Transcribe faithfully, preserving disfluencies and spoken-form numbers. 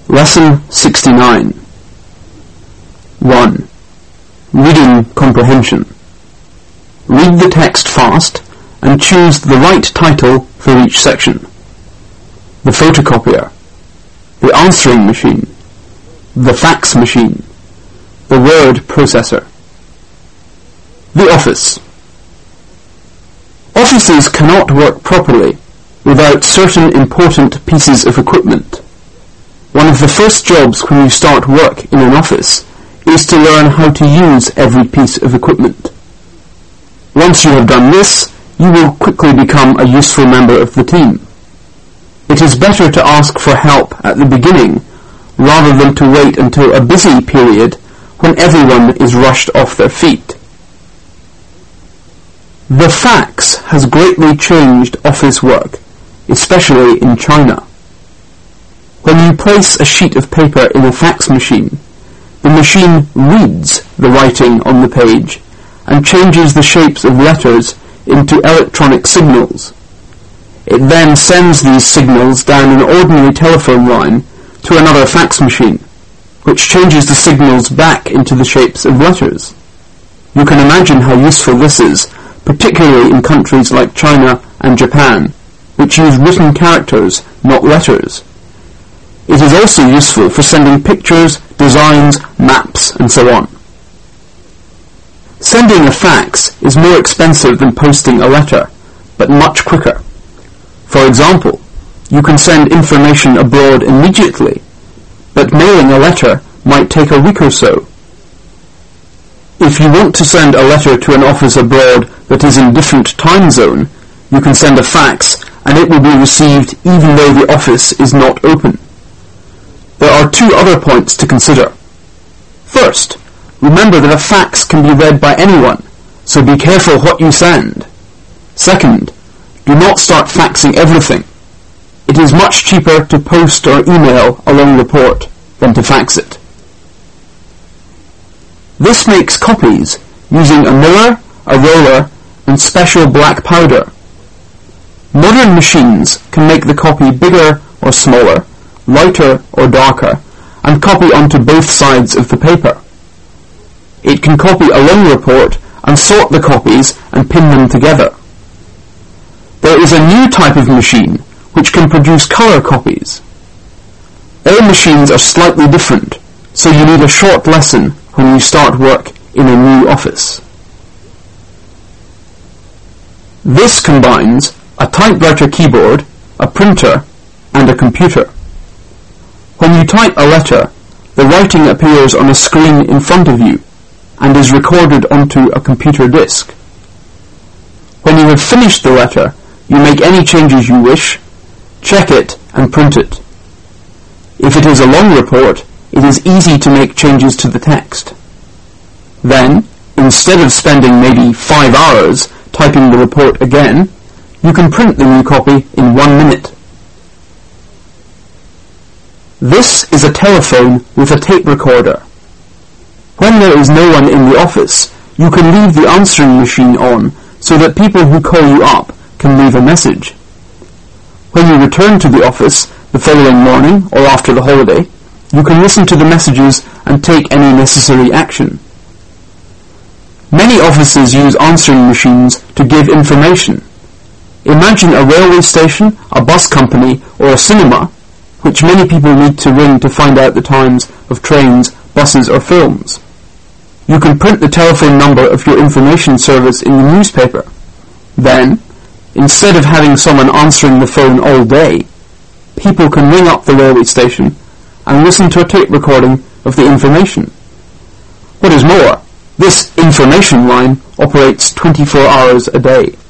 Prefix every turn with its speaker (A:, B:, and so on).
A: Lesson sixty-nine. one. Reading comprehension. Read the text fast and choose the right title for each section. The photocopier, the answering machine, the fax machine, the word processor. The office. Offices cannot work properly without certain important pieces of equipment. One of the first jobs when you start work in an office is to learn how to use every piece of equipment. Once you have done this, you will quickly become a useful member of the team. It is better to ask for help at the beginning rather than to wait until a busy period when everyone is rushed off their feet. The fax has greatly changed office work, especially in China. When you place a sheet of paper in a fax machine, the machine reads the writing on the page and changes the shapes of letters into electronic signals. It then sends these signals down an ordinary telephone line to another fax machine, which changes the signals back into the shapes of letters. You can imagine how useful this is, particularly in countries like China and Japan, which use written characters, not letters. It is also useful for sending pictures, designs, maps, and so on. Sending a fax is more expensive than posting a letter, but much quicker. For example, you can send information abroad immediately, but mailing a letter might take a week or so. If you want to send a letter to an office abroad that is in different time zone, you can send a fax and it will be received even though the office is not open. There are two other points to consider. First, remember that a fax can be read by anyone, so be careful what you send. Second, do not start faxing everything. It is much cheaper to post or email a long report than to fax it. This makes copies using a mirror, a roller, and special black powder. Modern machines can make the copy bigger or smaller, lighter or darker, and copy onto both sides of the paper. It can copy a long report and sort the copies and pin them together. There is a new type of machine which can produce color copies. All machines are slightly different, so you need a short lesson when you start work in a new office. This combines a typewriter keyboard, a printer, and a computer. When you type a letter, the writing appears on a screen in front of you and is recorded onto a computer disk. When you have finished the letter, you make any changes you wish, check it, and print it. If it is a long report, it is easy to make changes to the text. Then, instead of spending maybe five hours typing the report again, you can print the new copy in one minute. This is a telephone with a tape recorder. When there is no one in the office, you can leave the answering machine on so that people who call you up can leave a message. When you return to the office the following morning or after the holiday, you can listen to the messages and take any necessary action. Many offices use answering machines to give information. Imagine a railway station, a bus company, or a cinema, which many people need to ring to find out the times of trains, buses, or films. You can print the telephone number of your information service in the newspaper. Then, instead of having someone answering the phone all day, people can ring up the railway station and listen to a tape recording of the information. What is more, this information line operates twenty-four hours a day.